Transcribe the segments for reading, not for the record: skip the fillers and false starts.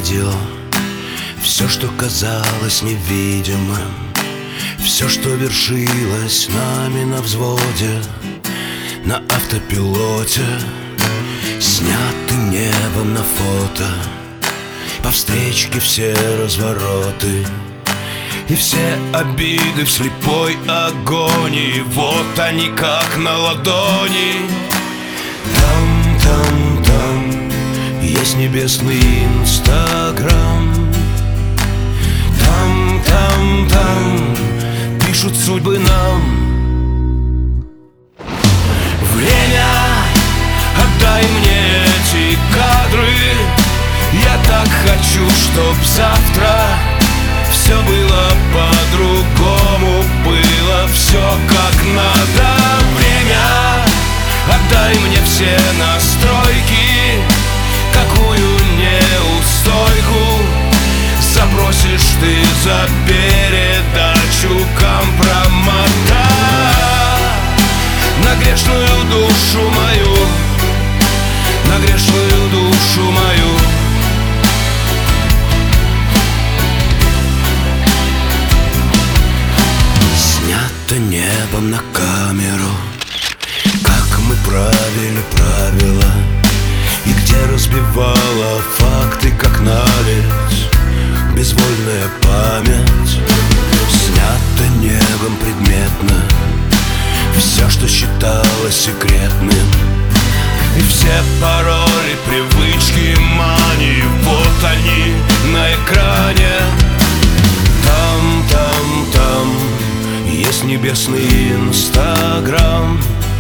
видео все, что казалось невидимым, все, что вершилось нами на взводе, на автопилоте, сняты небом на фото, по встречке все развороты и все обиды в слепой агонии. Вот они как на ладони. Там есть небесный Инстаграм. Там пишут судьбы нам. Время, отдай мне эти кадры. Я так хочу, чтоб завтра все было по-другому, было все как надо. Время, отдай мне все настройки, какую неустойку запросишь ты за передачу компромата на грешную душу мою, на грешную душу мою. Снято небом на камеру, как мы правили правила, и где разбивала факты, как наледь, безвольная память. Снято небом предметно все, что считалось секретным, и все пароли, привычки, мании, вот они на экране. Там есть небесный Инстаграм.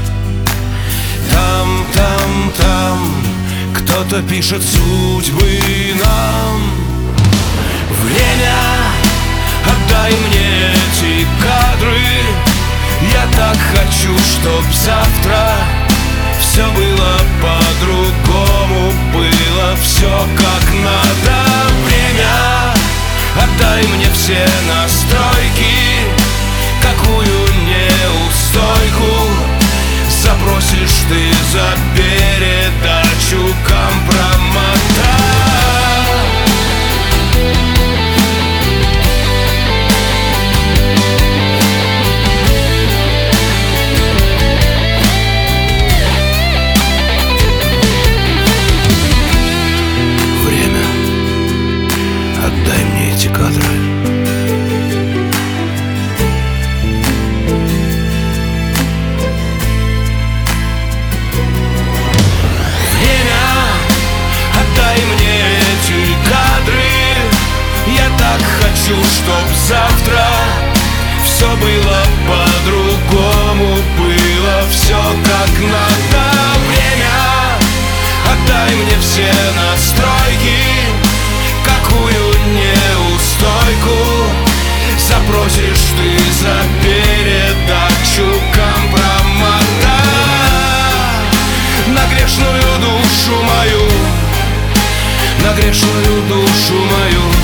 Там кто-то пишет судьбы нам. Время, отдай мне эти кадры. Я так хочу, чтоб завтра все было по-другому, было все как надо. Время, отдай мне все настройки, какую неустойку запросишь ты за передачу компромата чтоб завтра все было по-другому, было все как надо. Время, отдай мне все настройки, какую неустойку запросишь ты за передачу компромата на грешную душу мою, на грешную душу мою.